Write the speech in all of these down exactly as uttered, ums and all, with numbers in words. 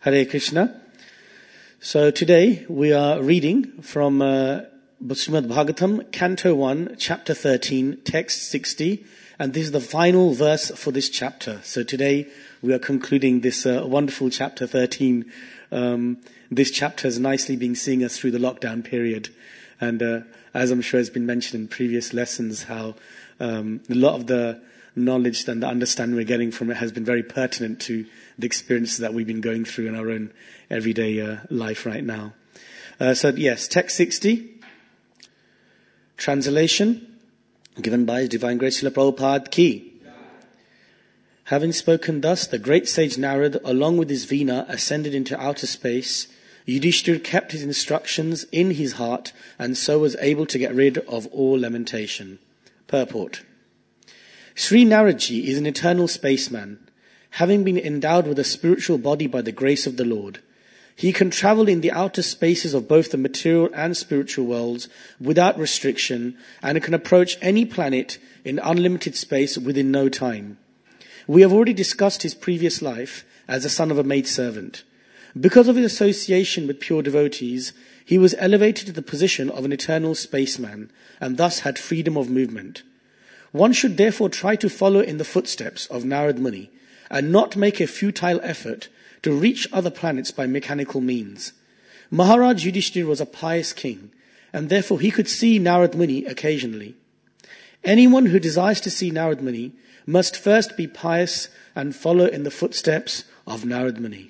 Hare Krishna. So today we are reading from uh, Srimad Bhagavatam, Canto one, Chapter thirteen, Text sixty, and this is the final verse for this chapter. So today we are concluding this uh, wonderful Chapter thirteen. Um, this chapter is nicely being seeing us through the lockdown period. And uh, as I'm sure has been mentioned in previous lessons, how um, a lot of the knowledge and the understanding we're getting from it has been very pertinent to the experiences that we've been going through in our own everyday uh, life right now. Uh, so yes, text sixty, translation given by His Divine Grace Srila Prabhupada Ki. Having spoken thus, the great sage Narad, along with his Veena, ascended into outer space. Yudhishthira kept his instructions in his heart, and so was able to get rid of all lamentation. Purport. Sri Naradji is an eternal spaceman, having been endowed with a spiritual body by the grace of the Lord. He can travel in the outer spaces of both the material and spiritual worlds without restriction, and can approach any planet in unlimited space within no time. We have already discussed his previous life as the son of a maidservant. Because of his association with pure devotees, he was elevated to the position of an eternal spaceman, and thus had freedom of movement. One should therefore try to follow in the footsteps of Narad Muni, and not make a futile effort to reach other planets by mechanical means. Maharaj Yudhishthira was a pious king, and therefore he could see Narad Muni occasionally. Anyone who desires to see Narad Muni must first be pious and follow in the footsteps of Narad Muni.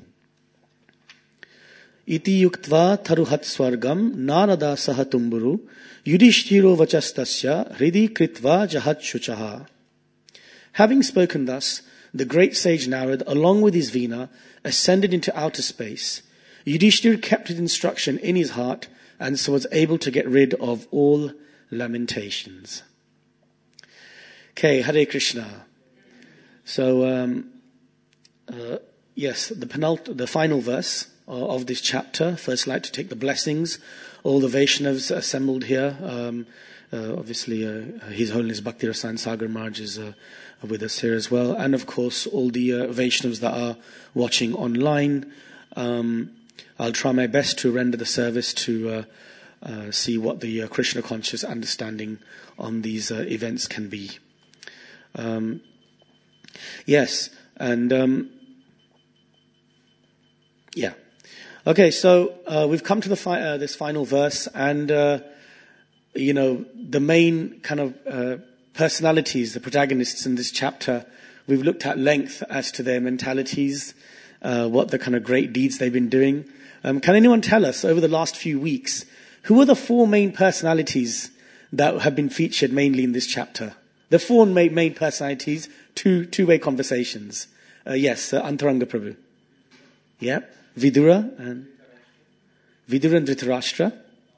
Iti yuktva taruhat swargam narada sahatumburu yudhishthiro vachastasya hridi kritva jahat shuchaha. Having spoken thus, the great sage Narad, along with his Veena, ascended into outer space. Yudhishthira kept his instruction in his heart, and so was able to get rid of all lamentations. Okay, Hare Krishna. So, um, uh, yes, the penult- the final verse of this chapter. First, I'd like to take the blessings. All the Vaishnavas assembled here. Um, uh, obviously, uh, His Holiness Bhakti Rasayan Sagar Maharaj is uh, with us here as well. And of course, all the uh, Vaishnavas that are watching online. Um, I'll try my best to render the service to uh, uh, see what the uh, Krishna conscious understanding on these uh, events can be. Um, yes, and um, yeah. Okay, so uh, we've come to the fi- uh, this final verse, and uh, you know the main kind of uh, personalities, the protagonists in this chapter. We've looked at length as to their mentalities, uh, what the kind of great deeds they've been doing. Um, can anyone tell us over the last few weeks who are the four main personalities that have been featured mainly in this chapter? The four main, main personalities, two two-way conversations. Uh, yes, uh, Antaranga Prabhu. Yep. Vidura and Vidura and Dhritarashtra.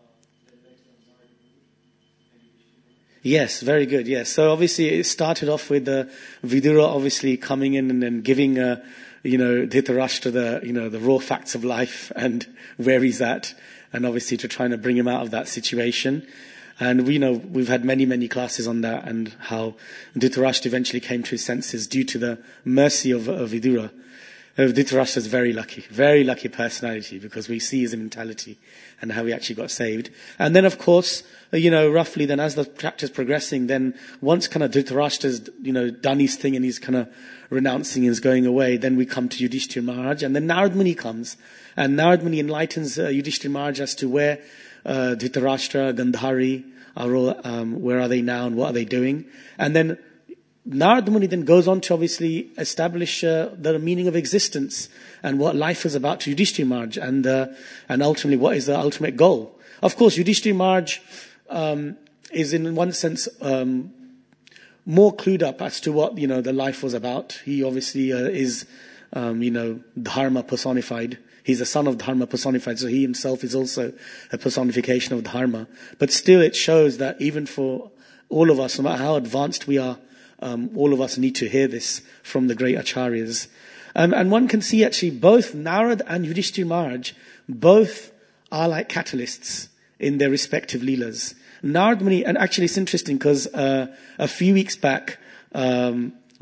Yes, very good. Yes, so obviously it started off with uh, Vidura obviously coming in and then giving, uh, you know, Dhritarashtra the you know the raw facts of life and where he's at, and obviously to try and bring him out of that situation. And we know we've had many many classes on that and how Dhritarashtra eventually came to his senses due to the mercy of, of Vidura. Uh, Dhritarashtra is very lucky, very lucky personality, because we see his mentality and how he actually got saved. And then, of course, uh, you know, roughly then as the chapter is progressing, then once kind of Dhritarashtra's, you know, done his thing and he's kind of renouncing and is going away, then we come to Yudhishthira Maharaj, and then Narad Muni comes. And Narad Muni enlightens uh, Yudhishthira Maharaj as to where uh, Dhritarashtra, Gandhari are all, um, where are they now and what are they doing. And then Narad Muni then goes on to obviously establish uh, the meaning of existence and what life is about to Yudhishthira Maharaj, and uh, and ultimately what is the ultimate goal. Of course, Yudhishthira Maharaj um, is in one sense um, more clued up as to what you know the life was about. He obviously uh, is um, you know Dharma personified. He's a son of Dharma personified, so he himself is also a personification of Dharma. But still, it shows that even for all of us, no matter how advanced we are, Um, all of us need to hear this from the great acharyas. Um, and one can see actually both Narad and Yudhishthira Maharaj, both are like catalysts in their respective leelas. Narad Muni, and actually it's interesting because uh, a few weeks back, um,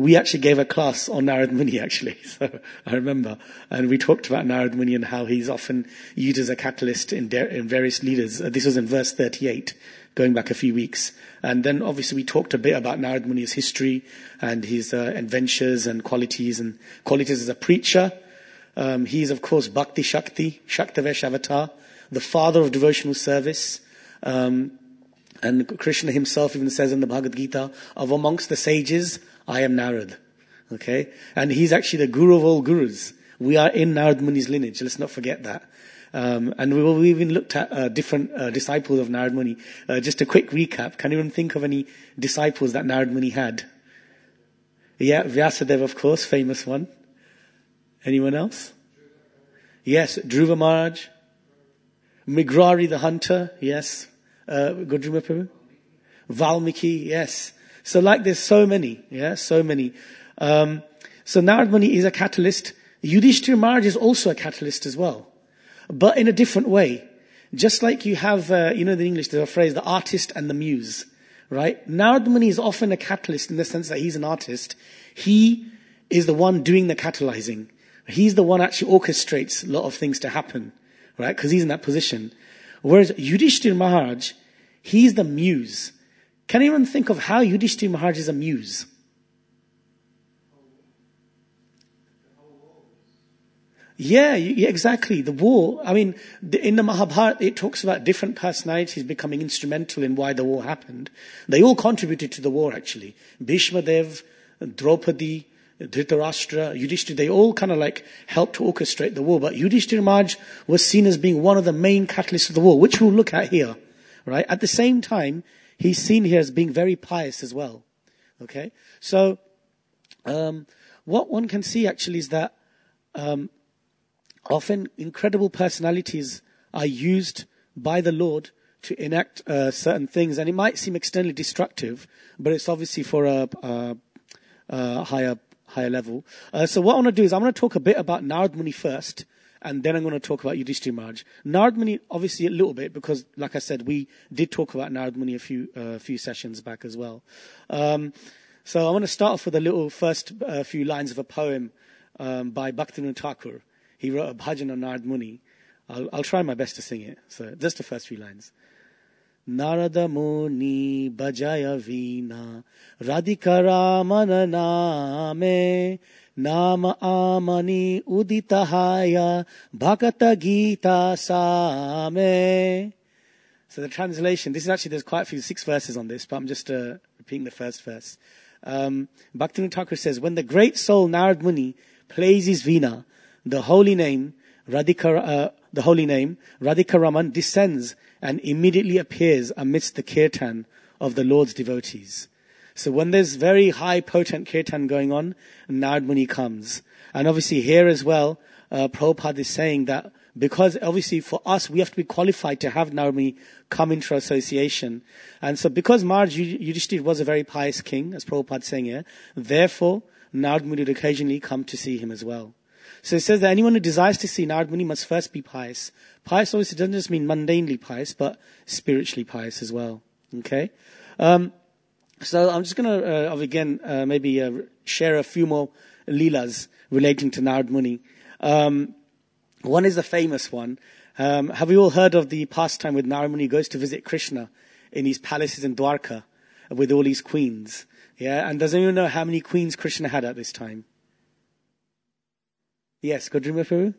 we actually gave a class on Narad Muni, actually. So I remember. And we talked about Narad Muni and how he's often used as a catalyst in, de- in various leaders. Uh, this was in verse thirty-eight, going back a few weeks. And then obviously we talked a bit about Narad Muni's history and his uh, adventures and qualities and qualities as a preacher. Um, he is, of course, Bhakti Shakti, Shaktavesh avatar, the father of devotional service. Um, and Krishna himself even says in the Bhagavad Gita, of amongst the sages, I am Narad. Okay? And he's actually the guru of all gurus. We are in Narad Muni's lineage. Let's not forget that. Um, and we, we even looked at uh, different uh, disciples of Narad Muni. Uh, just a quick recap. Can anyone think of any disciples that Narad Muni had? Yeah, Vyasadeva, of course, famous one. Anyone else? Yes, Dhruva Maharaj. Migrari the hunter, yes. Uh, Godruma Prabhu? Valmiki, yes. So like there's so many, yeah, so many. Um, so Narad Muni is a catalyst. Yudhishthira Maharaj is also a catalyst as well. But in a different way. Just like you have, uh, you know, in English there's a phrase, the artist and the muse, right? Narad Muni is often a catalyst in the sense that he's an artist. He is the one doing the catalyzing. He's the one actually orchestrates a lot of things to happen, right? Because he's in that position. Whereas Yudhishthira Maharaj, he's the muse. Can anyone think of how Yudhishthira Maharaj is a muse? Yeah, yeah, exactly. The war. I mean, in the Mahabharata, it talks about different personalities becoming instrumental in why the war happened. They all contributed to the war, actually. Bhishma Dev, Draupadi, Dhritarashtra, Yudhishthira, they all kind of like helped to orchestrate the war. But Yudhishthira Maharaj was seen as being one of the main catalysts of the war, which we'll look at here, right? At the same time, he's seen here as being very pious as well. Okay? So, um, what one can see actually is that, um, often incredible personalities are used by the Lord to enact uh, certain things, and it might seem externally destructive, but it's obviously for a, a, a higher higher level. Uh, so what I want to do is I'm going to talk a bit about Narad Muni first, and then I'm going to talk about Yudhishthira Maharaj. Narad Muni, obviously a little bit, because like I said, we did talk about Narad Muni a few uh, few sessions back as well. Um, so I want to start off with a little first uh, few lines of a poem um, by Bhaktivinoda Thakur. He wrote a bhajan on Narad Muni. I'll, I'll try my best to sing it. So just the first few lines. Narada Muni bhajaya veena Radhika Ramana name Nama amani uditahaya Bhagata Gita same. So the translation, this is actually, there's quite a few, six verses on this, but I'm just uh, repeating the first verse. Um, Bhaktivinoda Thakur says, when the great soul Narad Muni plays his veena, the holy name, Radhika, uh, the holy name, Radhika Raman, descends and immediately appears amidst the kirtan of the Lord's devotees. So when there's very high potent kirtan going on, Narad Muni comes. And obviously here as well, uh, Prabhupada is saying that because obviously for us, we have to be qualified to have Narad Muni come into our association. And so because Maharaj Yudhishthira was a very pious king, as Prabhupada is saying here, therefore Narad Muni would occasionally come to see him as well. So it says that anyone who desires to see Narad Muni must first be pious. Pious obviously doesn't just mean mundanely pious, but spiritually pious as well. Okay? Um, so I'm just going to, uh, again, uh, maybe uh, share a few more leelas relating to Narad Muni. Um, one is the famous one. Um, have we all heard of the pastime with Narad Muni goes to visit Krishna in his palaces in Dwarka with all his queens? Yeah, and does anyone know how many queens Krishna had at this time? Yes, could you remember?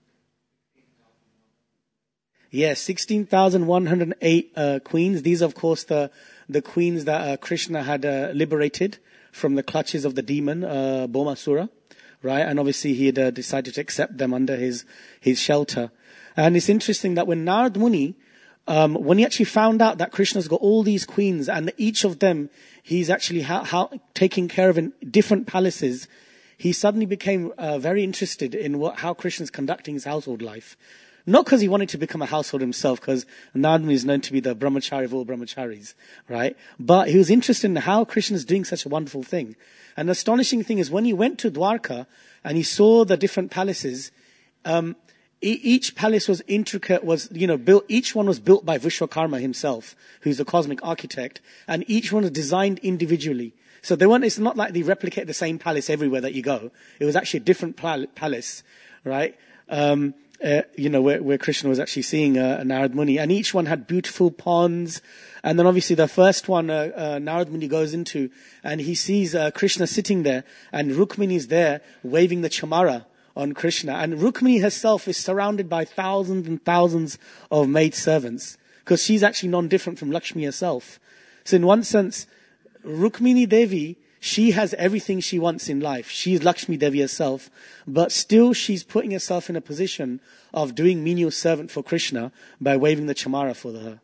Yes, sixteen thousand one hundred eight uh, queens. These are, of course, the the queens that uh, Krishna had uh, liberated from the clutches of the demon, uh, Bhaumasura, right? And obviously he had uh, decided to accept them under his, his shelter. And it's interesting that when Narad Muni, um, when he actually found out that Krishna's got all these queens and each of them he's actually ha- ha- taking care of in different palaces, he suddenly became uh, very interested in what, how Krishna's conducting his household life. Not because he wanted to become a householder himself, because Narad Muni is known to be the brahmachari of all brahmacharis, right? But he was interested in how Krishna's doing such a wonderful thing. And the astonishing thing is when he went to Dwarka and he saw the different palaces, um, e- each palace was intricate, was, you know, built, each one was built by Vishwakarma himself, who's the cosmic architect, and each one was designed individually. So they weren't, it's not like they replicate the same palace everywhere that you go. It was actually a different pal- palace, right? Um, uh, you know, where, where Krishna was actually seeing uh, Narad Muni. And each one had beautiful ponds. And then obviously the first one, uh, uh, Narad Muni goes into, and he sees uh, Krishna sitting there, and Rukmini is there waving the chamara on Krishna. And Rukmini herself is surrounded by thousands and thousands of maid servants, because she's actually non-different from Lakshmi herself. So in one sense, Rukmini Devi, she has everything she wants in life. She's Lakshmi Devi herself, but still she's putting herself in a position of doing menial servant for Krishna by waving the chamara for her.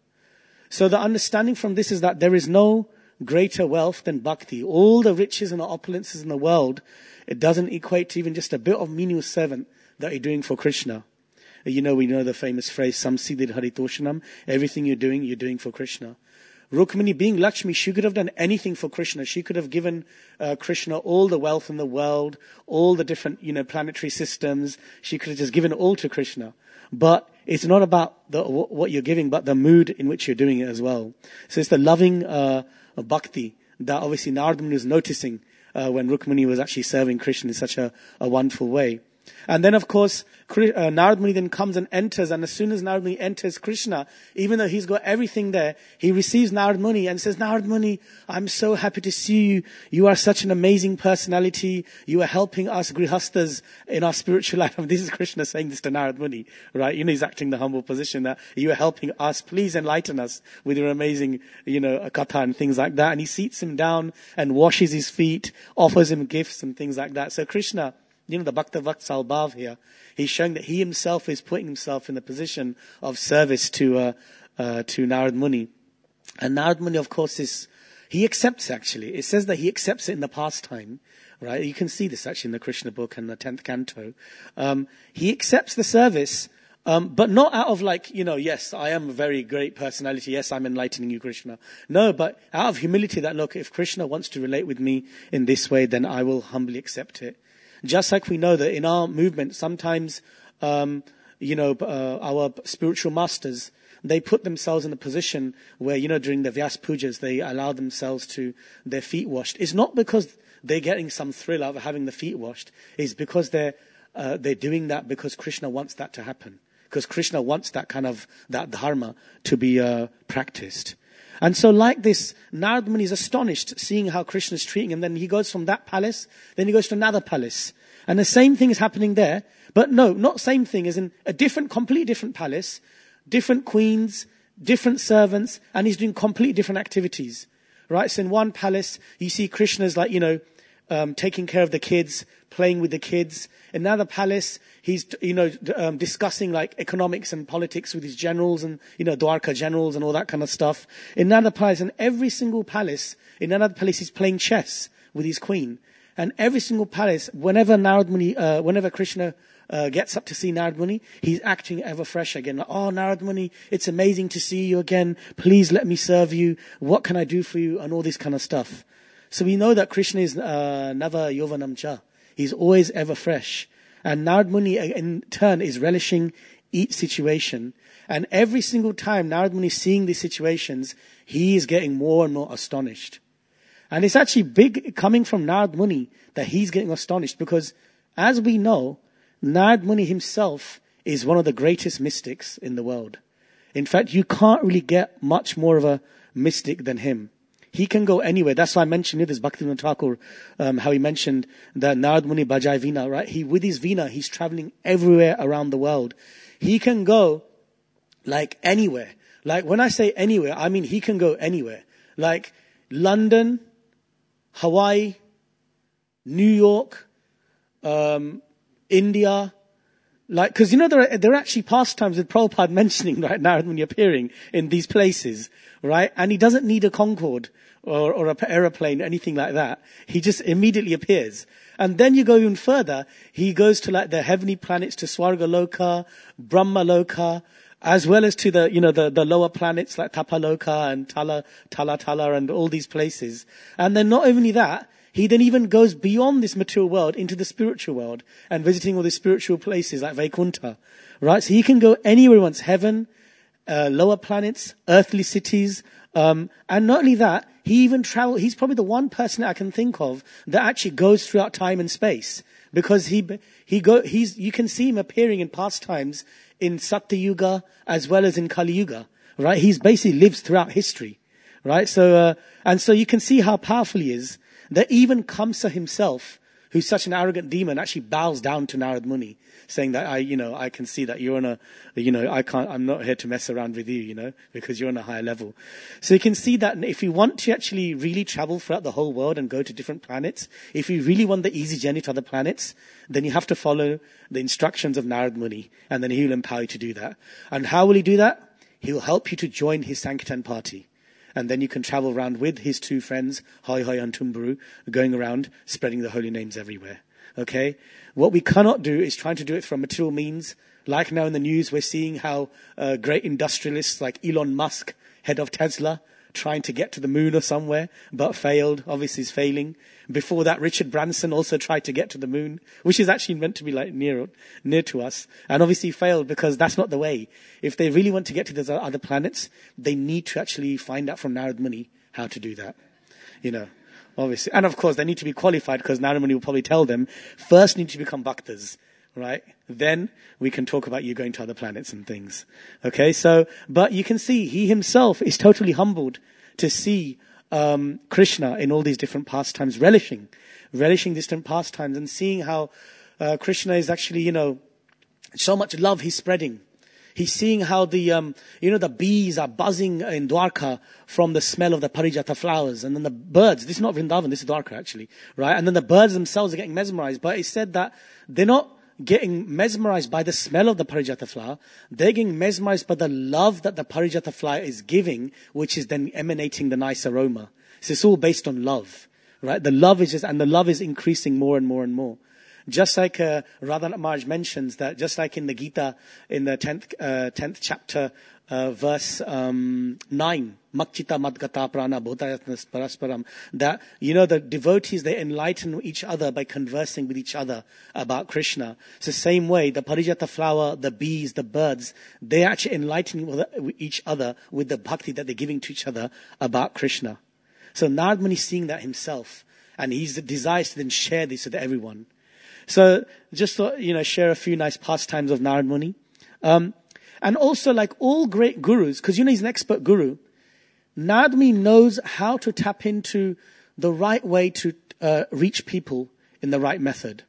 So the understanding from this is that there is no greater wealth than bhakti. All the riches and the opulences in the world, it doesn't equate to even just a bit of menial servant that you're doing for Krishna. You know, we know the famous phrase, Samsiddhir Haritoshanam, everything you're doing, you're doing for Krishna. Rukmini, being Lakshmi, she could have done anything for Krishna. She could have given uh, Krishna all the wealth in the world, all the different, you know, planetary systems. She could have just given it all to Krishna. But it's not about the, what you're giving, but the mood in which you're doing it as well. So it's the loving uh, bhakti that obviously Narad Muni was noticing uh, when Rukmini was actually serving Krishna in such a, a wonderful way. And then, of course, uh, Narad Muni then comes and enters, and as soon as Narad Muni enters Krishna, even though he's got everything there, he receives Narad Muni and says, Narad Muni, I'm so happy to see you. You are such an amazing personality. You are helping us grihastas in our spiritual life. I mean, this is Krishna saying this to Narad Muni, right? You know, he's acting the humble position that you are helping us. Please enlighten us with your amazing, you know, katha and things like that. And he seats him down and washes his feet, offers him gifts and things like that. So Krishna, you know, the Bhakta Vatsal Bhav here, he's showing that he himself is putting himself in the position of service to uh, uh, to Narad Muni. And Narad Muni, of course, is, he accepts actually. It says that he accepts it in the past time, right? You can see this actually in the Krishna book and the tenth canto. Um, he accepts the service, um, but not out of like, you know, yes, I am a very great personality. Yes, I'm enlightening you, Krishna. No, but out of humility that, look, if Krishna wants to relate with me in this way, then I will humbly accept it. Just like we know that in our movement, sometimes, um, you know, uh, our spiritual masters, they put themselves in a position where, you know, during the Vyas Pujas, they allow themselves to, their feet washed. It's not because they're getting some thrill out of having the feet washed. It's because they're, uh, they're doing that because Krishna wants that to happen. Because Krishna wants that kind of, that dharma to be, uh, practiced. And so like this, Narad Muni is astonished seeing how Krishna is treating him. Then he goes from that palace, then he goes to another palace. And the same thing is happening there. But no, not same thing, as in a different, completely different palace, different queens, different servants, and he's doing completely different activities. Right? So in one palace, you see Krishna's like, you know, um, taking care of the kids, playing with the kids. In another palace, he's, you know, um, discussing like economics and politics with his generals and, you know, Dwarka generals and all that kind of stuff. In another palace, in every single palace, in another palace, he's playing chess with his queen. And every single palace, whenever Narad Muni, uh, whenever Krishna uh, gets up to see Narad Muni, he's acting ever fresh again. Like, oh, Narad Muni, it's amazing to see you again. Please let me serve you. What can I do for you? And all this kind of stuff. So we know that Krishna is uh, Nava Yovanam Cha. He's always ever fresh. And Narad Muni, in turn, is relishing each situation. And every single time Narad Muni is seeing these situations, he is getting more and more astonished. And it's actually big coming from Narad Muni that he's getting astonished, because as we know, Narad Muni himself is one of the greatest mystics in the world. In fact, you can't really get much more of a mystic than him. He can go anywhere. That's why I mentioned it, this Bhaktivinoda Thakur, um, how he mentioned that Narad Muni Bajai Veena, right? He, with his Veena, he's traveling everywhere around the world. He can go like anywhere. Like when I say anywhere, I mean he can go anywhere. Like London, Hawaii, New York, um, India. Like, cause you know, there are, there are actually pastimes with Prabhupada mentioning right now when you're appearing in these places, right? And he doesn't need a Concorde or, or an aeroplane, anything like that. He just immediately appears. And then you go even further. He goes to like the heavenly planets, to Swarga Loka, Brahma Loka, as well as to the, you know, the, the lower planets like Tapaloka and Tala, Tala Tala and all these places. And then not only that, he then even goes beyond this material world into the spiritual world and visiting all these spiritual places like Vaikuntha, right? So he can go anywhere he wants, heaven, uh, lower planets, earthly cities, um, and not only that, He even travel. He's probably the one person I can think of that actually goes throughout time and space, because he he go he's you can see him appearing in past times in Satya Yuga as well as in Kali Yuga, right? He's basically lives throughout history, right? So uh, and so you can see how powerful he is. That even Kamsa himself, who's such an arrogant demon, actually bows down to Narad Muni, saying that I, you know, I can see that you're on a, you know, I can't, I'm not here to mess around with you, you know, because you're on a higher level. So you can see that if you want to actually really travel throughout the whole world and go to different planets, if you really want the easy journey to other planets, then you have to follow the instructions of Narad Muni, and then he will empower you to do that. And how will he do that? He will help you to join his Sankirtan party. And then you can travel around with his two friends, Hoi Hoi and Tumburu, going around spreading the holy names everywhere. Okay? What we cannot do is trying to do it from material means. Like now in the news, we're seeing how uh, great industrialists like Elon Musk, head of Tesla, trying to get to the moon or somewhere, but failed. Obviously is failing. Before that, Richard Branson also tried to get to the moon, which is actually meant to be like near, near to us. And obviously failed, because that's not the way. If they really want to get to those other planets, they need to actually find out from Narad Muni how to do that. You know, obviously. And of course, they need to be qualified, because Narad Muni will probably tell them, first need to become bhaktas, right? Then we can talk about you going to other planets and things. Okay, so, but you can see he himself is totally humbled to see um, Krishna in all these different pastimes, relishing, relishing these different pastimes, and seeing how uh, Krishna is actually, you know, so much love he's spreading. He's seeing how the, um, you know, the bees are buzzing in Dwarka from the smell of the Parijata flowers. And then the birds, this is not Vrindavan, this is Dwarka actually, right? And then the birds themselves are getting mesmerized. But it's said that they're not getting mesmerized by the smell of the Parijata flower. They're getting mesmerized by the love that the Parijata flower is giving, which is then emanating the nice aroma. So it's all based on love, right? The love is just, and the love is increasing more and more and more. Just like uh, Radha Maharaj mentions that, just like in the Gita, in the tenth uh, tenth chapter, uh, verse um, nine, Makchita Madgata Prana Bhotayatnas Parasparam, that, you know, the devotees, they enlighten each other by conversing with each other about Krishna. It's the same way, the Parijata flower, the bees, the birds, they actually enlighten each other with the bhakti that they're giving to each other about Krishna. So Narad Muni is seeing that himself, and he desires to then share this with everyone. So just thought, you know, share a few nice pastimes of Narad Muni. Um, and also, like all great gurus, because, you know, he's an expert guru, Narad Muni knows how to tap into the right way to uh, reach people in the right method.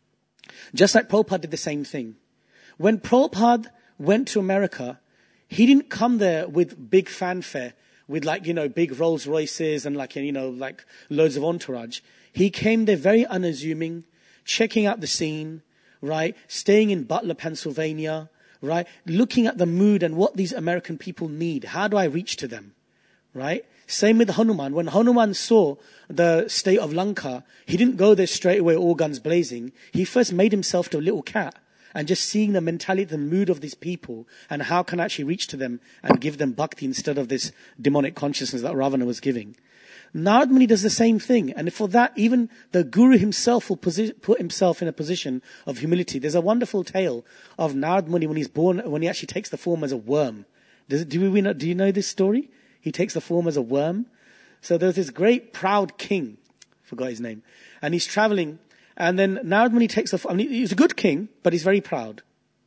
Just like Prabhupada did the same thing. When Prabhupada went to America, he didn't come there with big fanfare, with like, you know, big Rolls Royces and like, you know, like loads of entourage. He came there very unassuming, checking out the scene, right? Staying in Butler, Pennsylvania, right? Looking at the mood and what these American people need. How do I reach to them, right? Same with Hanuman. When Hanuman saw the state of Lanka, he didn't go there straight away, all guns blazing. He first made himself to a little cat, and just seeing the mentality, the mood of these people, and how can I actually reach to them and give them bhakti instead of this demonic consciousness that Ravana was giving. Narad Muni does the same thing. And for that, even the guru himself will posi- put himself in a position of humility. There's a wonderful tale of Narad Muni when he's born, when he actually takes the form as a worm. Does, do, we know, do you know this story? He takes the form as a worm. So there's this great proud king, forgot his name, and he's traveling. And then Narad Muni takes the form, I mean, he's a good king, but he's very proud.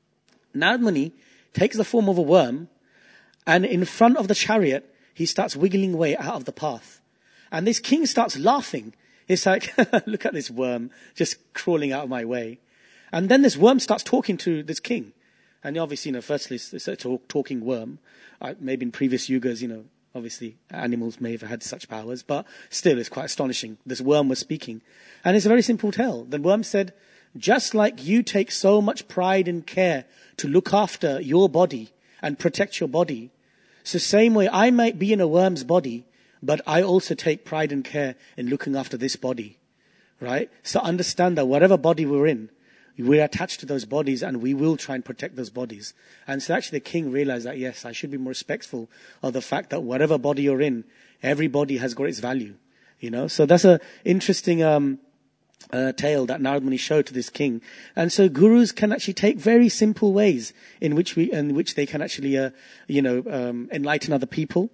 Narad Muni takes the form of a worm, and in front of the chariot, he starts wiggling away out of the path. And this king starts laughing. It's like, look at this worm just crawling out of my way. And then this worm starts talking to this king. And obviously, you know, firstly, it's a talk, talking worm. Uh, maybe in previous yugas, you know, obviously animals may have had such powers. But still, it's quite astonishing. This worm was speaking. And it's a very simple tale. The worm said, just like you take so much pride and care to look after your body and protect your body, it's the same way I might be in a worm's body, but I also take pride and care in looking after this body, right? So understand that whatever body we're in, we're attached to those bodies, and we will try and protect those bodies. And so actually the king realized that, yes, I should be more respectful of the fact that whatever body you're in, every body has got its value, you know? So that's a interesting um, uh, tale that Narad Muni showed to this king. And so gurus can actually take very simple ways in which we, in which they can actually, uh, you know, um, enlighten other people.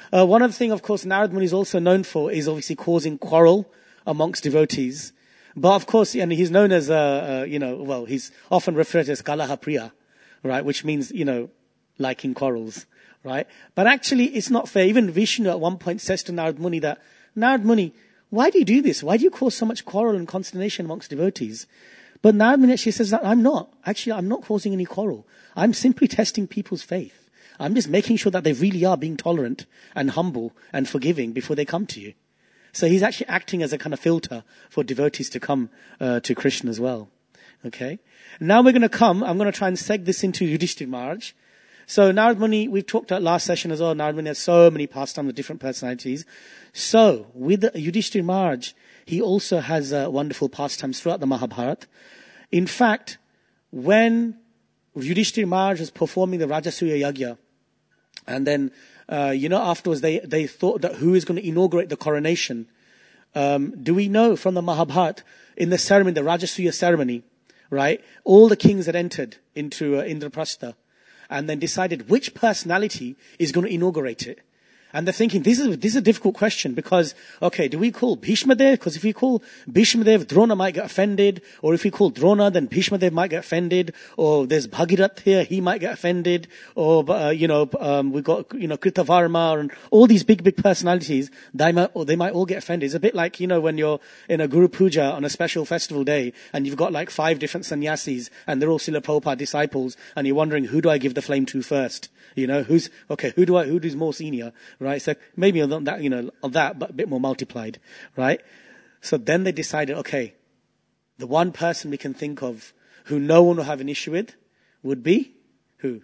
Uh, one other thing, of course, Narad Muni is also known for is obviously causing quarrel amongst devotees. But of course, and he's known as, uh, uh, you know, well, he's often referred to as Kalaha Priya, right? Which means, you know, liking quarrels, right? But actually, it's not fair. Even Vishnu at one point says to Narad Muni that, Narad Muni, why do you do this? Why do you cause so much quarrel and consternation amongst devotees? But Narad Muni actually says that I'm not. Actually, I'm not causing any quarrel. I'm simply testing people's faith. I'm just making sure that they really are being tolerant and humble and forgiving before they come to you. So he's actually acting as a kind of filter for devotees to come uh, to Krishna as well. Okay. Now we're going to come, I'm going to try and seg this into Yudhishthira Maharaj. So Narad Muni, we've talked about last session as well, Narad Muni has so many pastimes with different personalities. So with Yudhishthira Maharaj, he also has uh, wonderful pastimes throughout the Mahabharata. In fact, when Yudhishthira Maharaj was performing the Rajasuya Yagya, and then, uh, you know, afterwards they, they thought that who is going to inaugurate the coronation. Um, do we know from the Mahabharata, in the ceremony, the Rajasuya ceremony, right, all the kings had entered into uh, Indraprastha and then decided which personality is going to inaugurate it. And they're thinking, this is, this is a difficult question because, okay, do we call Bhishma Dev? Because if we call Bhishma Dev, Drona might get offended. Or if we call Drona, then Bhishma Dev might get offended. Or there's Bhagirath here, he might get offended. Or, uh, you know, um, we've got, you know, Kritavarma and all these big, big personalities. They might, or they might all get offended. It's a bit like, you know, when you're in a Guru Puja on a special festival day and you've got like five different sannyasis and they're all Srila Prabhupada disciples and you're wondering, who do I give the flame to first? You know, who's, okay, who do I, who's more senior, right? So maybe on that, you know, on that, but a bit more multiplied, right? So then they decided, okay, the one person we can think of who no one will have an issue with would be who?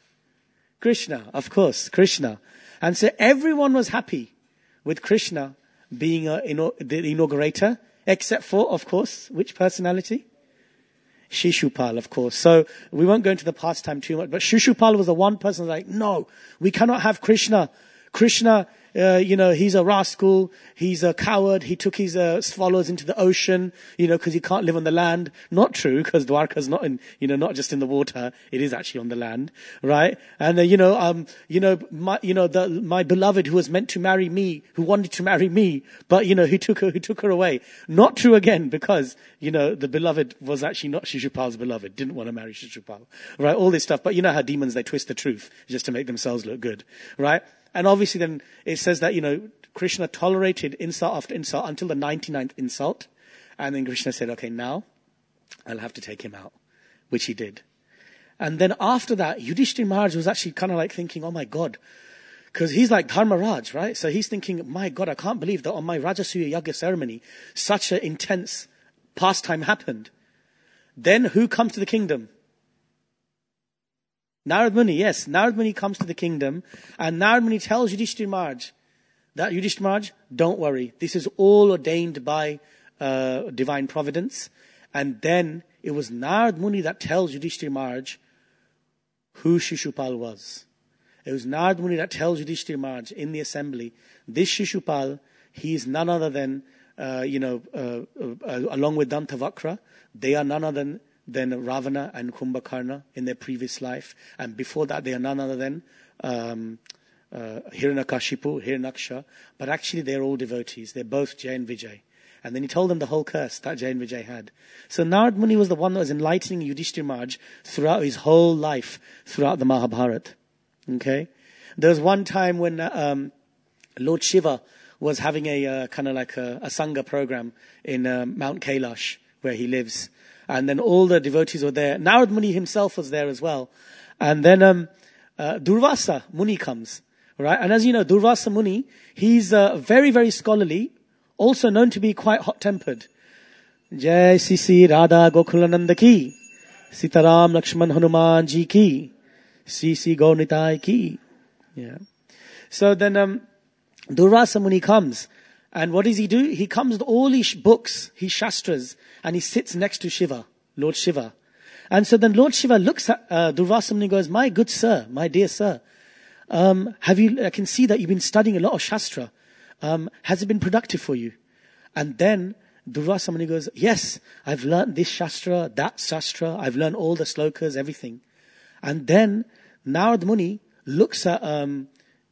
Krishna, of course, Krishna. And so everyone was happy with Krishna being a, the inaugurator, except for, of course, which personality? Shishupal, of course. So we won't go into the pastime too much, but Shishupal was the one person like, no, we cannot have Krishna. Krishna, uh, you know, he's a rascal, he's a coward, he took his uh, followers into the ocean, you know, because he can't live on the land. Not true, because Dwarka's not in, you know, not just in the water, it is actually on the land, right? And, uh, you know, um, you know, my, you know, the, my beloved who was meant to marry me, who wanted to marry me, but, you know, he took her, he took her away. Not true again, because, you know, the beloved was actually not Shishupal's beloved, didn't want to marry Shishupal, right? All this stuff. But you know how demons, they twist the truth just to make themselves look good, right? And obviously then it says that, you know, Krishna tolerated insult after insult until the ninety-ninth insult. And then Krishna said, okay, now I'll have to take him out, which he did. And then after that, Yudhishthira Maharaj was actually kind of like thinking, oh my God, because he's like Dharmaraj, right? So he's thinking, my God, I can't believe that on my Rajasuya Yagya ceremony, such an intense pastime happened. Then who comes to the kingdom? Narad Muni, yes, Narad Muni comes to the kingdom, and Narad Muni tells Yudhishthira Maharaj that Yudhishthira Maharaj, don't worry, this is all ordained by uh, divine providence. And then it was Narad Muni that tells Yudhishthira Maharaj who Shishupal was. It was Narad Muni that tells Yudhishthira Maharaj in the assembly, this Shishupal, he is none other than, uh, you know, uh, uh, uh, along with Dantavakra, they are none other than than Ravana and Kumbhakarna in their previous life. And before that, they are none other than um, uh, Hiranyakashipu, Hiranyaksha. But actually, they're all devotees. They're both Jay and Vijay. And then he told them the whole curse that Jay and Vijay had. So Narad Muni was the one that was enlightening Yudhishthira Maharaj throughout his whole life, throughout the Mahabharata. Okay? There was one time when um, Lord Shiva was having a uh, kind of like a, a Sangha program in uh, Mount Kailash, where he lives. And then all the devotees were there. Narad Muni himself was there as well. And then um, uh, Durvasa Muni comes, right? And as you know, Durvasa Muni, he's uh, very, very scholarly, also known to be quite hot-tempered. Jai Sisi Radha Gokulananda ki, Sitaram Lakshman Hanuman ji ki, Sisi Gaunitai ki. Yeah. So then um, Durvasa Muni comes. And what does he do? He comes with all his books, his shastras, and he sits next to Shiva, Lord Shiva. And so then Lord Shiva looks at uh, Durvasa Muni and goes, my good sir, my dear sir, um, have you, I can see that you've been studying a lot of shastra. Um, has it been productive for you? And then Durvasa Muni goes, yes, I've learned this shastra, that shastra, I've learned all the slokas, everything. And then Narad Muni looks at um,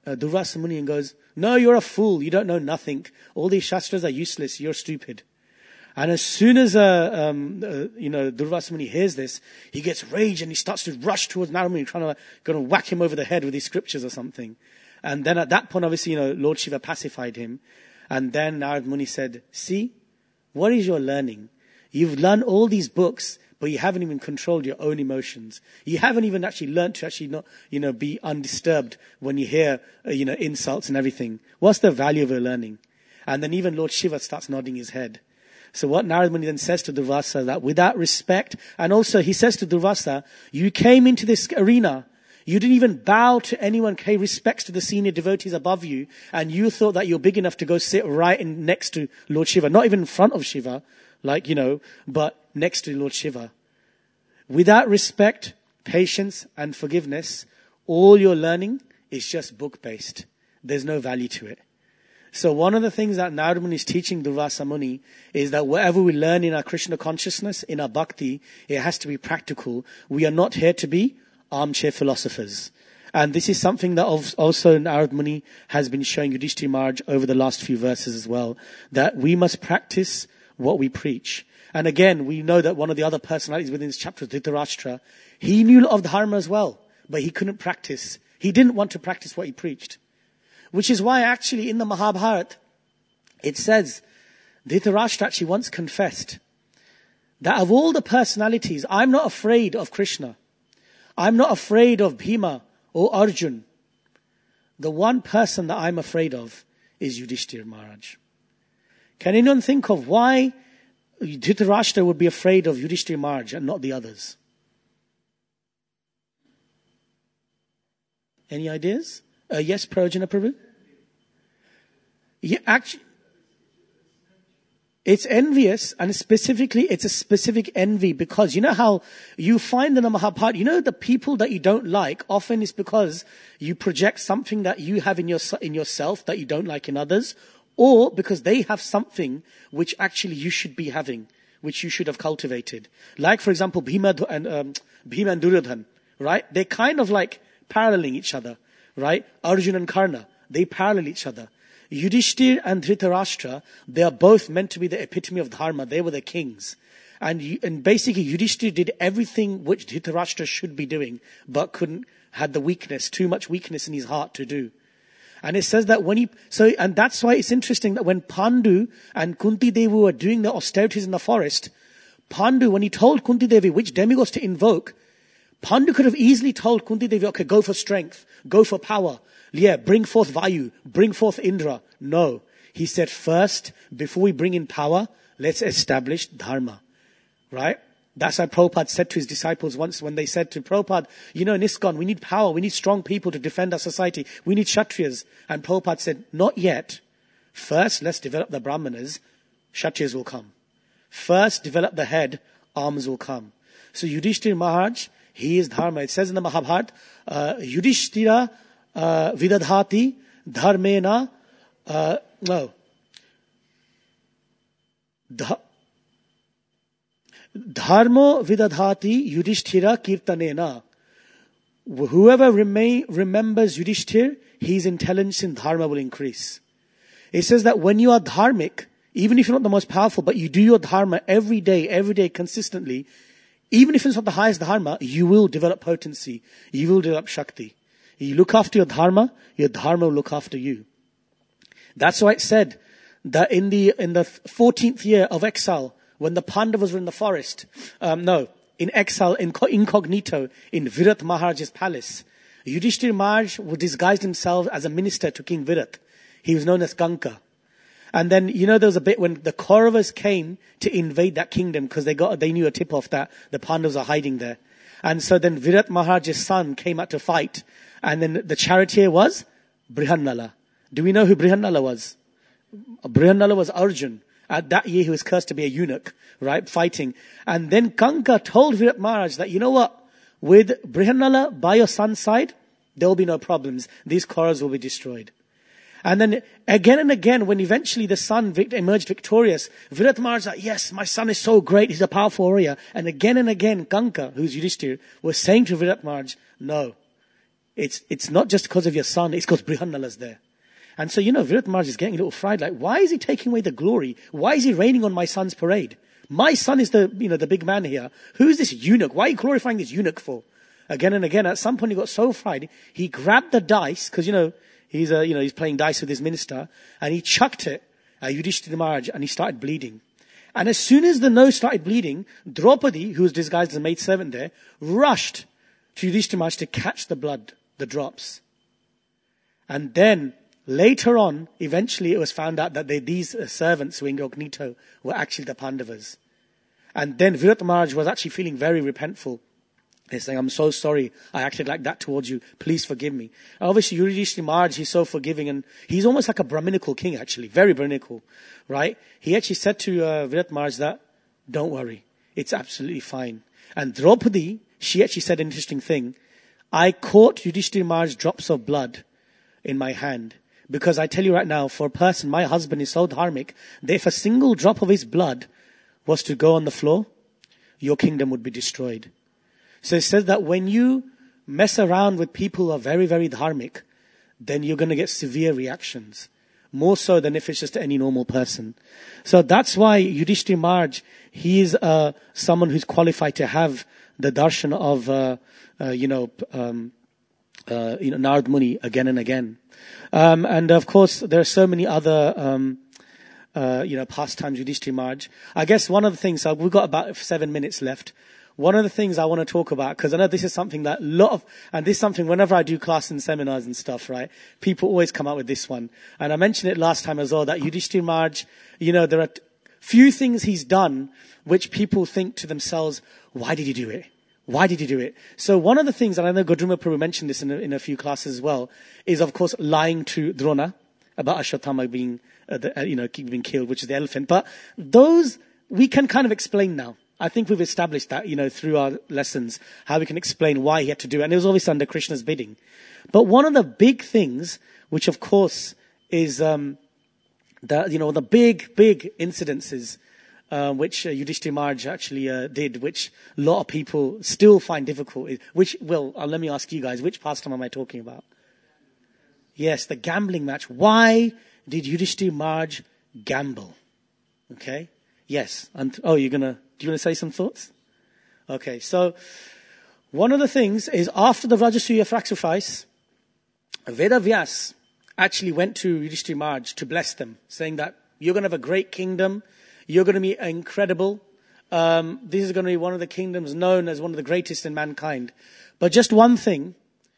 uh, Durvasa Muni and goes, no, you're a fool. You don't know nothing. All these Shastras are useless. You're stupid. And as soon as, uh, um, uh, you know, Durvasa Muni hears this, he gets rage and he starts to rush towards Narada Muni, trying to, going to whack him over the head with his scriptures or something. And then at that point, obviously, you know, Lord Shiva pacified him. And then Narada Muni said, see, what is your learning? You've learned all these books, but you haven't even controlled your own emotions. You haven't even actually learned to actually not, you know, be undisturbed when you hear, uh, you know, insults and everything. What's the value of your learning? And then even Lord Shiva starts nodding his head. So what Narada Muni then says to Durvasa, that without respect, and also he says to Durvasa, you came into this arena, you didn't even bow to anyone, pay respects to the senior devotees above you, and you thought that you're big enough to go sit right in next to Lord Shiva, not even in front of Shiva, like, you know, but next to Lord Shiva. Without respect, patience, and forgiveness, all your learning is just book-based. There's no value to it. So one of the things that Narada Muni is teaching Durvasa Muni is that whatever we learn in our Krishna consciousness, in our bhakti, it has to be practical. We are not here to be armchair philosophers. And this is something that also Narada Muni has been showing Yudhishthira Maharaj over the last few verses as well, that we must practice what we preach. And again, we know that one of the other personalities within this chapter is Dhritarashtra. He knew a lot of dharma as well, but he couldn't practice. He didn't want to practice what he preached. Which is why actually in the Mahabharata, it says, Dhritarashtra actually once confessed that of all the personalities, I'm not afraid of Krishna. I'm not afraid of Bhima or Arjun. The one person that I'm afraid of is Yudhishthira Maharaj. Can anyone think of why Dhritarashtra would be afraid of Yudhishthira Maharaj and not the others? Any ideas? Uh, yes, Prajna Prabhu? Yeah, actually, it's envious, and specifically, it's a specific envy because you know how you find in the Mahabharata, you know the people that you don't like, often it's because you project something that you have in your in yourself that you don't like in others, or because they have something which actually you should be having, which you should have cultivated. Like, for example, Bhima and, um, Bhima and Duryodhan, right? They're kind of like paralleling each other. Right? Arjuna and Karna, they parallel each other. Yudhishthira and Dhritarashtra, they are both meant to be the epitome of dharma. They were the kings. And, and basically Yudhishthira did everything which Dhritarashtra should be doing, but couldn't, had the weakness, too much weakness in his heart to do. And it says that when he, so, and that's why it's interesting that when Pandu and Kunti Devi were doing the austerities in the forest, Pandu, when he told Kunti Devi which demigods to invoke, Pandu could have easily told Kunti Devi, okay, go for strength, go for power. Yeah, bring forth Vayu, bring forth Indra. No. He said, first, before we bring in power, let's establish dharma. Right? That's why Prabhupada said to his disciples once when they said to Prabhupada, you know, in ISKCON, we need power, we need strong people to defend our society. We need Kshatriyas. And Prabhupada said, not yet. First, let's develop the Brahmanas, Kshatriyas will come. First, develop the head, arms will come. So Yudhishthira Maharaj, he is dharma. It says in the Mahabharata, uh, Yudhishthira uh, vidadhati dharmena, uh, no. Dha- Dharmo vidadhati Yudhishthira kirtanena. Whoever remain, remembers Yudhishthira, his intelligence in dharma will increase. It says that when you are dharmic, even if you're not the most powerful, but you do your dharma every day, every day consistently, even if it's not the highest dharma, you will develop potency. You will develop shakti. You look after your dharma, your dharma will look after you. That's why it said that in the in the fourteenth year of exile, when the Pandavas were in the forest, um, no, in exile, in incognito, in Virat Maharaj's palace, Yudhishthira Maharaj disguised himself as a minister to King Virat. He was known as Kanka. And then, you know, there was a bit when the Kauravas came to invade that kingdom because they got, they knew a tip off that the Pandavas are hiding there. And so then Virat Maharaj's son came out to fight. And then the charioteer was Brihannala. Do we know who Brihannala was? Brihannala was Arjun. At that year, he was cursed to be a eunuch, right? Fighting. And then Kanka told Virat Maharaj that, you know what? With Brihannala by your son's side, there will be no problems. These Kauravas will be destroyed. And then again and again, when eventually the son emerged victorious, Virat Maharaj said, yes, my son is so great. He's a powerful warrior. And again and again, Kanka, who's Yudhishthira, was saying to Virat Maharaj, no, it's it's not just because of your son, it's because Brihannala's there. And so, you know, Virat Maharaj is getting a little fried, like, why is he taking away the glory? Why is he raining on my son's parade? My son is the, you know, the big man here. Who is this eunuch? Why are you glorifying this eunuch for? Again and again, at some point he got so fried, he grabbed the dice, because, you know, he's, uh, you know, he's playing dice with his minister, and he chucked it at Yudhishthira Maharaj, and he started bleeding. And as soon as the nose started bleeding, Draupadi, who was disguised as a maidservant there, rushed to Yudhishthira Maharaj to catch the blood, the drops. And then, later on, eventually it was found out that they, these uh, servants who were incognito were actually the Pandavas. And then Virat Maharaj was actually feeling very repentful. He's saying, I'm so sorry I acted like that towards you. Please forgive me. And obviously, Yudhishthira Maharaj, he's so forgiving, and he's almost like a Brahminical king, actually. Very Brahminical, right? He actually said to uh, Virat Maharaj that, don't worry, it's absolutely fine. And Draupadi, she actually said an interesting thing. I caught Yudhishthira Maharaj's drops of blood in my hand. Because I tell you right now, for a person, my husband is so dharmic, that if a single drop of his blood was to go on the floor, your kingdom would be destroyed. So it says that when you mess around with people who are very, very dharmic, then you're going to get severe reactions. More so than if it's just any normal person. So that's why Yudhishthira Maharaj, he is uh, someone who's qualified to have the darshan of, uh, uh, you know, um, uh, you know, Narad Muni again and again. Um, and of course, there are so many other, um, uh, you know, pastimes Yudhishthira Maharaj. I guess one of the things, so we've got about seven minutes left. One of the things I want to talk about, because I know this is something that a lot of, and this is something whenever I do class and seminars and stuff, right, people always come out with this one. And I mentioned it last time as well, that Yudhishthira Maharaj, you know, there are few things he's done which people think to themselves, why did he do it? Why did he do it? So one of the things, and I know Godruma Prabhu mentioned this in a, in a few classes as well, is of course lying to Drona about Ashwatthama being, uh, the, uh, you know, being killed, which is the elephant. But those we can kind of explain now. I think we've established that, you know, through our lessons, how we can explain why he had to do it. And it was obviously under Krishna's bidding. But one of the big things, which of course is, um, the, you know, the big, big incidences, uh, which uh, Yudhishthira Maharaj actually uh, did, which a lot of people still find difficult. Which, well, uh, let me ask you guys, which pastime am I talking about? Yes, the gambling match. Why did Yudhishthira Maharaj gamble? Okay. Yes. And, oh, you're going to, do you want to say some thoughts? Okay. So one of the things is after the Rajasuya sacrifice, Veda Vyas actually went to Yudhishthira Maharaj to bless them, saying that you're going to have a great kingdom. You're going to be incredible. Um, this is going to be one of the kingdoms known as one of the greatest in mankind. But just one thing,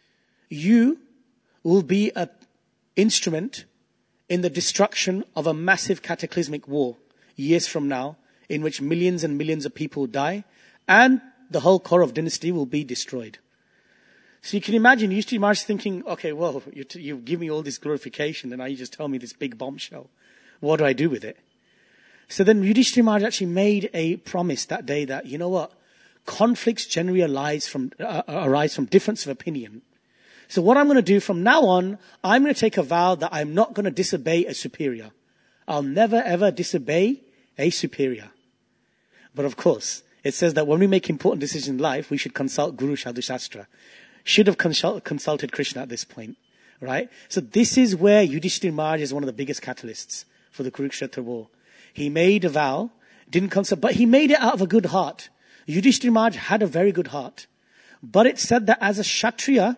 you will be an instrument in the destruction of a massive cataclysmic war years from now, in which millions and millions of people die, and the whole Kaurav dynasty will be destroyed. So you can imagine Yudhishthira Maharaj thinking, okay, well, you, t- you give me all this glorification, and now you just tell me this big bombshell. What do I do with it? So then Yudhishthira Maharaj actually made a promise that day that, you know what, conflicts generally arise from, uh, arise from difference of opinion. So what I'm going to do from now on, I'm going to take a vow that I'm not going to disobey a superior. I'll never ever disobey a superior. But of course, it says that when we make important decisions in life, we should consult Guru Sadhu Shastra. Should have consult, consulted Krishna at this point, right? So this is where Yudhishthira Maharaj is one of the biggest catalysts for the Kurukshetra war. He made a vow, didn't consult, but he made it out of a good heart. Yudhishthira Maharaj had a very good heart. But it said that as a Kshatriya,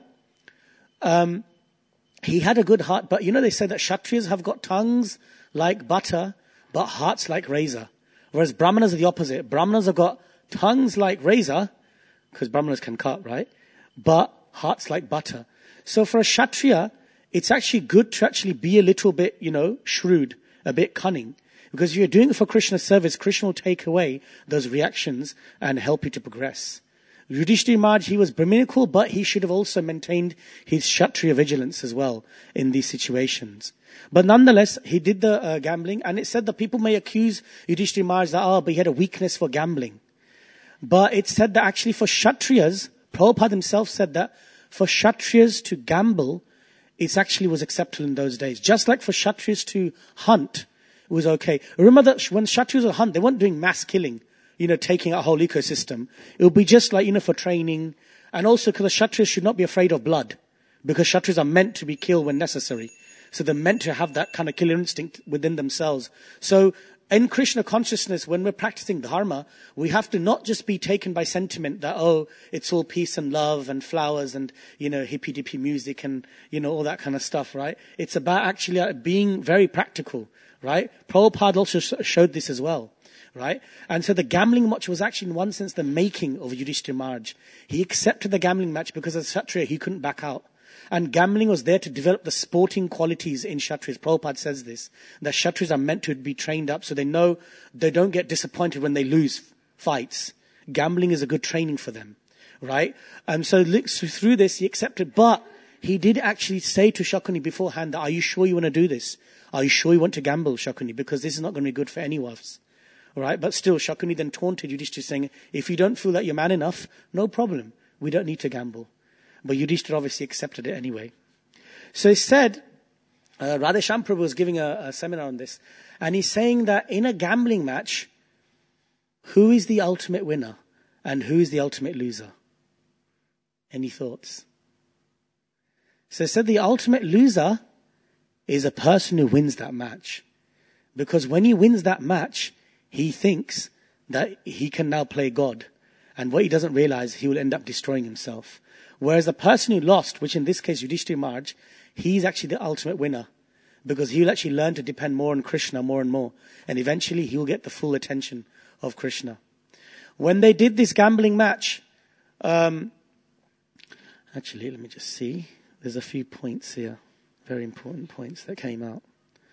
um, he had a good heart. But you know, they say that Kshatriyas have got tongues like butter, but hearts like razor. Whereas Brahmanas are the opposite. Brahmanas have got tongues like razor, because Brahmanas can cut, right? But hearts like butter. So for a Kshatriya, it's actually good to actually be a little bit, you know, shrewd, a bit cunning. Because if you're doing it for Krishna's service, Krishna will take away those reactions and help you to progress. Yudhishthira Maharaj, he was Brahminical, but he should have also maintained his Kshatriya vigilance as well in these situations. But nonetheless, he did the uh, gambling, and it said that people may accuse Yudhishthira Maharaj that, oh, but he had a weakness for gambling. But it said that actually for Kshatriyas, Prabhupada himself said that for Kshatriyas to gamble, it actually was acceptable in those days. Just like for Kshatriyas to hunt, it was okay. Remember that when Kshatriyas would hunt, they weren't doing mass killing, you know, taking out a whole ecosystem. It would be just like, you know, for training. And also because the Kshatriyas should not be afraid of blood. because Kshatriyas are meant to be killed when necessary. So they're meant to have that kind of killer instinct within themselves. So in Krishna consciousness, when we're practicing dharma, we have to not just be taken by sentiment that, oh, it's all peace and love and flowers and, you know, hippy-dippy music and, you know, all that kind of stuff, right? It's about actually being very practical, right? Prabhupada also showed this as well, right? And so the gambling match was actually in one sense the making of Yudhishthira Maharaj. He accepted the gambling match because as Kshatriya, he couldn't back out. And gambling was there to develop the sporting qualities in Kshatriyas. Prabhupada says this, that Kshatriyas are meant to be trained up so they know they don't get disappointed when they lose fights. Gambling is a good training for them, right? And so through this he accepted, but he did actually say to Shakuni beforehand that, are you sure you want to do this? Are you sure you want to gamble, Shakuni? Because this is not going to be good for any of us. All right? But still, Shakuni then taunted Yudhishthira saying, if you don't feel that you're man enough, no problem. We don't need to gamble. But Yudhishthira obviously accepted it anyway. So he said, uh, Radheshyam Prabhu was giving a, a seminar on this, and he's saying that in a gambling match, who is the ultimate winner and who is the ultimate loser? Any thoughts? So he said the ultimate loser is a person who wins that match. Because when he wins that match, he thinks that he can now play God. And what he doesn't realize, he will end up destroying himself. Whereas the person who lost, which in this case Yudhishthira Maharaj, he's actually the ultimate winner. Because he will actually learn to depend more on Krishna more and more. And eventually he will get the full attention of Krishna. When they did this gambling match, um, actually let me just see. There's a few points here. Very important points that came out.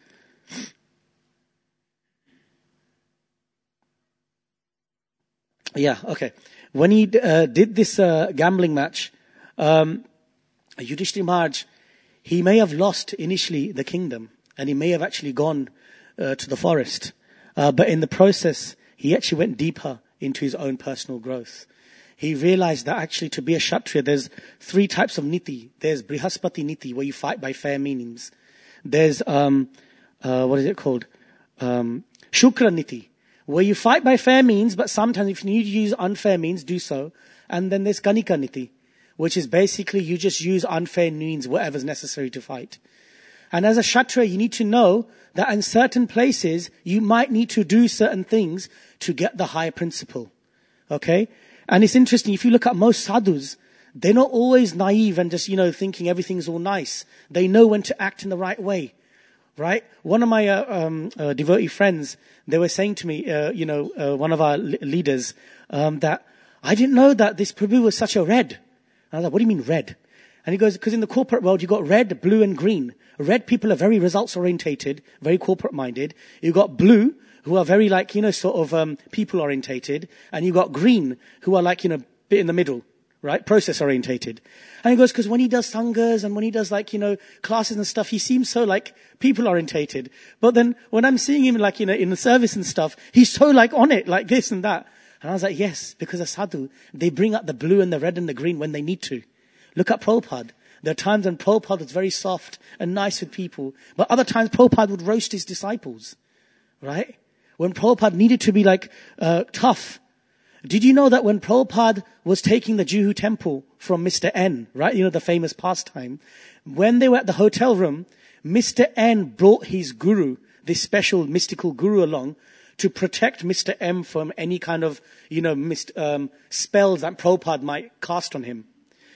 Yeah, okay. When he uh, did this uh, gambling match, um, Yudhishthira Maharaj, he may have lost initially the kingdom, and he may have actually gone uh, to the forest. Uh, but in the process, he actually went deeper into his own personal growth. He realized that actually to be a Kshatriya, there's three types of niti. There's Brihaspati niti, where you fight by fair means. There's, um, uh, what is it called? Um, Shukra niti, where you fight by fair means, but sometimes if you need to use unfair means, do so. And then there's Ganika niti, which is basically you just use unfair means, whatever's necessary to fight. And as a Kshatriya, you need to know that in certain places, you might need to do certain things to get the higher principle. Okay? And it's interesting, if you look at most sadhus, they're not always naive and just, you know, thinking everything's all nice. They know when to act in the right way. Right? One of my uh, um, uh, devotee friends, they were saying to me, uh, you know, uh, one of our li- leaders, um, that I didn't know that this Prabhu was such a red. And I was like, what do you mean red? And he goes, because in the corporate world, you've got red, blue, and green. Red people are very results orientated, very corporate minded. You've got blue, who are very like, you know, sort of um, people orientated. And you've got green, who are like, you know, bit in the middle, right? Process orientated. And he goes, because when he does sanghas and when he does like, you know, classes and stuff, he seems so like people orientated. But then when I'm seeing him like, you know, in the service and stuff, he's so like on it, like this and that. And I was like, yes, because a sadhu, they bring out the blue and the red and the green when they need to. Look at Prabhupada. There are times when Prabhupada was very soft and nice with people, but other times Prabhupada would roast his disciples, right? When Prabhupada needed to be like uh, tough. Did you know that when Prabhupada was taking the Juhu temple from Mister N, right? You know, the famous pastime. When they were at the hotel room, Mister N brought his guru, this special mystical guru along, to protect Mister M from any kind of, you know, mist, um, spells that Prabhupada might cast on him.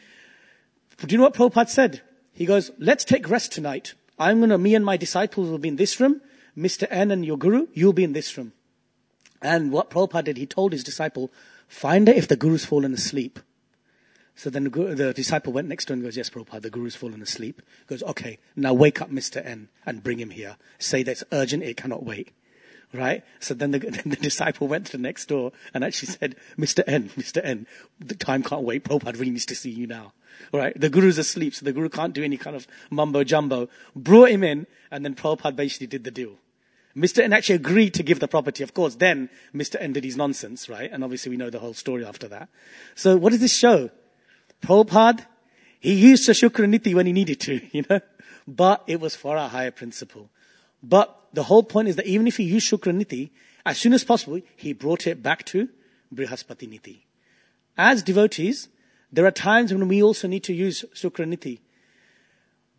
Do you know what Prabhupada said? He goes, let's take rest tonight. I'm going to, me and my disciples will be in this room. Mister N and your guru, you'll be in this room. And what Prabhupada did, he told his disciple, find out if the guru's fallen asleep. So then the, guru, the disciple went next to him and goes, yes, Prabhupada, the guru's fallen asleep. He goes, okay, now wake up Mister N and bring him here. Say that's urgent, it cannot wait. Right? So then the, then the disciple went to the next door and actually said, Mister N, Mister N, the time can't wait. Prabhupada really needs to see you now. All right? The guru's asleep, so the guru can't do any kind of mumbo jumbo. Brought him in, and then Prabhupada basically did the deal. Mister N actually agreed to give the property. Of course, then Mister N did his nonsense, right? And obviously we know the whole story after that. So what does this show? Prabhupada, he used Shukra Niti when he needed to, you know? But it was for a higher principle. But the whole point is that even if he used Shukra Niti, as soon as possible, he brought it back to Brihaspati Niti. As devotees, there are times when we also need to use Shukra Niti.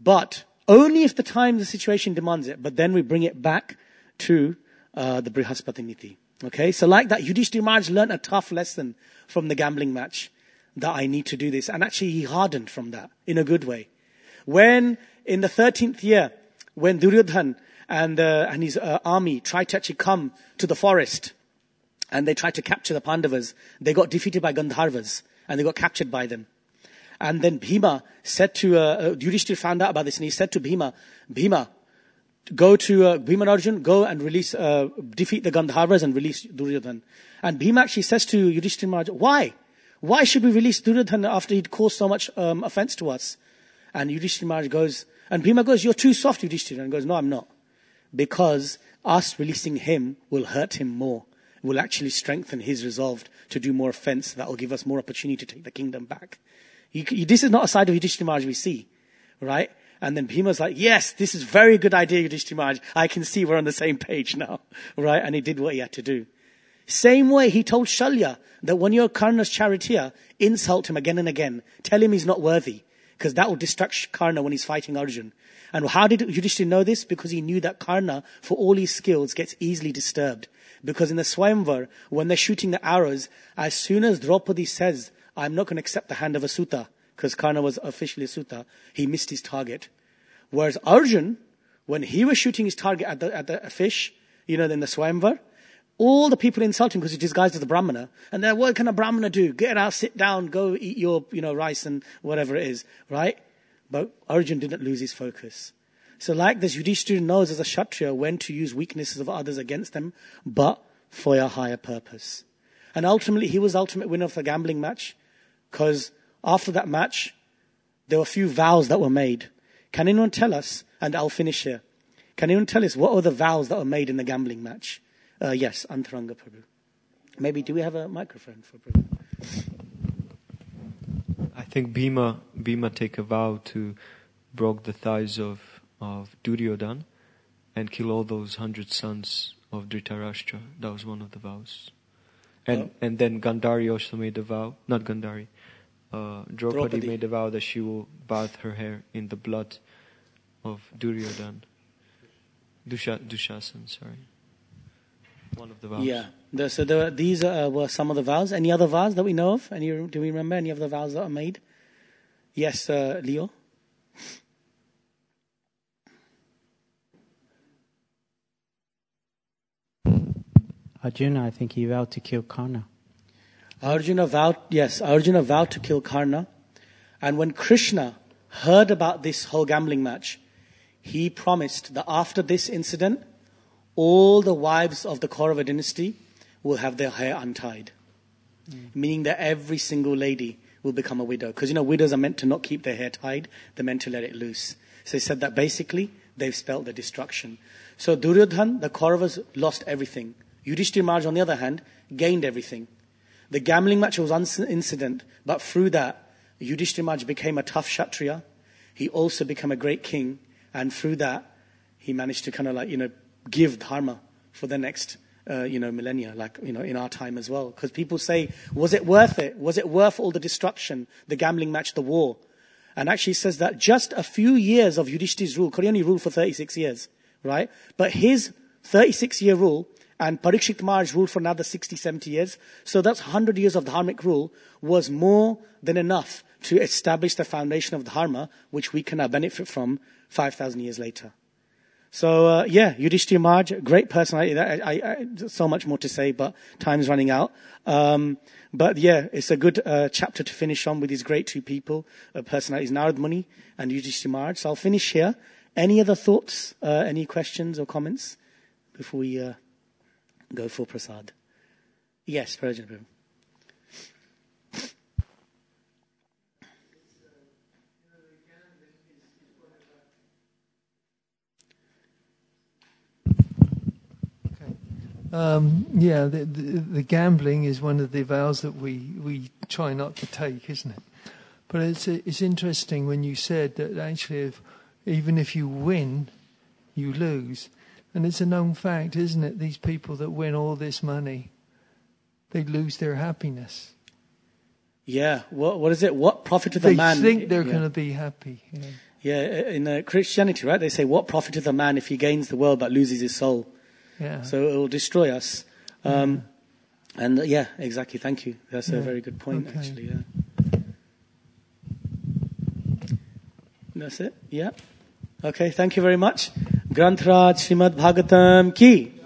But only if the time, the situation demands it. But then we bring it back to uh, the Brihaspati Niti. Okay, so like that, Yudhishthira Maharaj learned a tough lesson from the gambling match, that I need to do this. And actually he hardened from that in a good way. When in the thirteenth year, when Duryodhan and, uh, and his uh, army tried to actually come to the forest and they tried to capture the Pandavas, they got defeated by Gandharvas and they got captured by them. And then Bhima said to, uh, Yudhishthira found out about this and he said to Bhima, Bhima, go to uh, Bhima and Arjun, go and release, uh, defeat the Gandharvas and release Duryodhan. And Bhima actually says to Yudhishthira Maharaj, why? Why should we release Duryodhan after he'd caused so much um, offense to us? And Yudhishthira Maharaj goes, and Bhima goes, you're too soft, Yudhishthira. And goes, no, I'm not. Because us releasing him will hurt him more. Will actually strengthen his resolve to do more offense. That will give us more opportunity to take the kingdom back. You, you, this is not a side of Yudhishthira Maharaj we see, right? And then Bhima's like, yes, this is very good idea, Yudhishthira Maharaj. I can see we're on the same page now, right? And he did what he had to do. Same way he told Shalya that when you're Karna's charioteer, insult him again and again. Tell him he's not worthy, because that will distract Karna when he's fighting Arjun. And how did Yudhishthira know this? Because he knew that Karna, for all his skills, gets easily disturbed. Because in the Swayamvar, when they're shooting the arrows, as soon as Draupadi says, I'm not going to accept the hand of a Suta, because Karna was officially a Suta, he missed his target. Whereas Arjun, when he was shooting his target at the, at the fish, you know, in the Swayamvar, all the people insult him because he's disguised as a Brahmana. And they're, what can a Brahmana do? Get out, sit down, go eat your, you know, rice and whatever it is, right? But Arjun didn't lose his focus. So like this, Yudhishthira knows as a Kshatriya when to use weaknesses of others against them, but for a higher purpose. And ultimately, he was ultimate winner of the gambling match, because after that match, there were a few vows that were made. Can anyone tell us, and I'll finish here, can anyone tell us what are the vows that were made in the gambling match? Uh, yes, Antaranga Prabhu. Maybe, do we have a microphone for Prabhu? I think Bhima, Bhima take a vow to break the thighs of, of Duryodhan and kill all those hundred sons of Dhritarashtra. That was one of the vows. And, oh. and then Gandhari also made a vow, not Gandhari, uh, Draupadi, Draupadi made a vow that she will bath her hair in the blood of Duryodhan. Dusha, Dushasan, sorry. One of the vows. Yeah. The, so there were, these uh, were some of the vows. Any other vows that we know of? Any, do we remember any of the vows that are made? Yes, uh, Leo? Arjuna, I think he vowed to kill Karna. Arjuna vowed, yes, Arjuna vowed to kill Karna. And when Krishna heard about this whole gambling match, he promised that after this incident, all the wives of the Kaurava dynasty will have their hair untied. Mm. Meaning that every single lady will become a widow. Because, you know, widows are meant to not keep their hair tied. They're meant to let it loose. So he said that basically, they've spelled the destruction. So Duryodhan, the Kauravas, lost everything. Yudhishthira Maharaj, on the other hand, gained everything. The gambling match was an incident, but through that, Yudhishthira Maharaj became a tough Kshatriya. He also became a great king. And through that, he managed to kind of like, you know, give dharma for the next, uh, you know, millennia, like, you know, in our time as well. Because people say, was it worth it? Was it worth all the destruction, the gambling match, the war? And actually says that just a few years of Yudhishthira's rule, because he only ruled for thirty-six years, right? But his thirty-six year rule, and Parikshit Maharaj ruled for another sixty, seventy years. So that's one hundred years of dharmic rule was more than enough to establish the foundation of dharma, which we can now benefit from five thousand years later. So, uh, yeah, Yudhishthira Maharaj, great personality. I, I, I, so much more to say, but time's running out. Um, but yeah, it's a good uh, chapter to finish on with these great two people, uh, personalities, Narad Muni and Yudhishthira Maharaj. So I'll finish here. Any other thoughts, uh, any questions or comments before we uh, go for prasad? Yes, Prajna. Um, yeah, the, the, the gambling is one of the vows that we, we try not to take, isn't it? But it's it's interesting when you said that actually, if, even if you win, you lose, and it's a known fact, isn't it? These people that win all this money, they lose their happiness. Yeah. What what is it? What profit to the they man? They think they're yeah. going to be happy. Yeah. Yeah, in uh, Christianity, right? They say, "What profiteth a man if he gains the world but loses his soul?" Yeah. So it will destroy us. Um, yeah. And uh, yeah, exactly. Thank you. That's yeah. a very good point, okay. actually. Yeah. That's it. Yeah. Okay. Thank you very much. Granth Raj Srimad Bhagavatam ki.